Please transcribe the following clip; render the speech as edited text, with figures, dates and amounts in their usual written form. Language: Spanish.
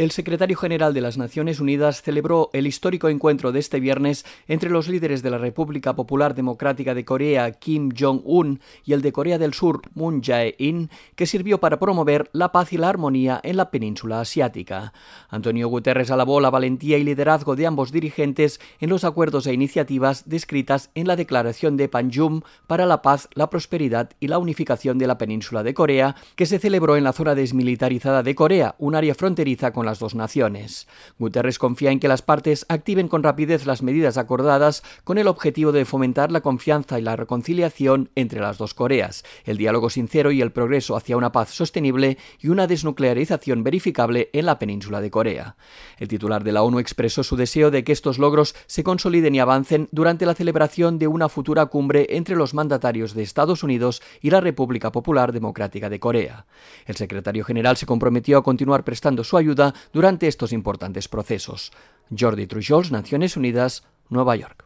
El secretario general de las Naciones Unidas celebró el histórico encuentro de este viernes entre los líderes de la República Popular Democrática de Corea, Kim Jong-un, y el de Corea del Sur, Moon Jae-in, que sirvió para promover la paz y la armonía en la península asiática. Antonio Guterres alabó la valentía y liderazgo de ambos dirigentes en los acuerdos e iniciativas descritas en la Declaración de Panmunjom para la paz, la prosperidad y la unificación de la península de Corea, que se celebró en la zona desmilitarizada de Corea, un área fronteriza con las dos naciones. Guterres confía en que las partes activen con rapidez las medidas acordadas con el objetivo de fomentar la confianza y la reconciliación entre las dos Coreas, el diálogo sincero y el progreso hacia una paz sostenible y una desnuclearización verificable en la península de Corea. El titular de la ONU expresó su deseo de que estos logros se consoliden y avancen durante la celebración de una futura cumbre entre los mandatarios de Estados Unidos y la República Popular Democrática de Corea. El secretario general se comprometió a continuar prestando su ayuda durante estos importantes procesos. Jordi Trujols, Naciones Unidas, Nueva York.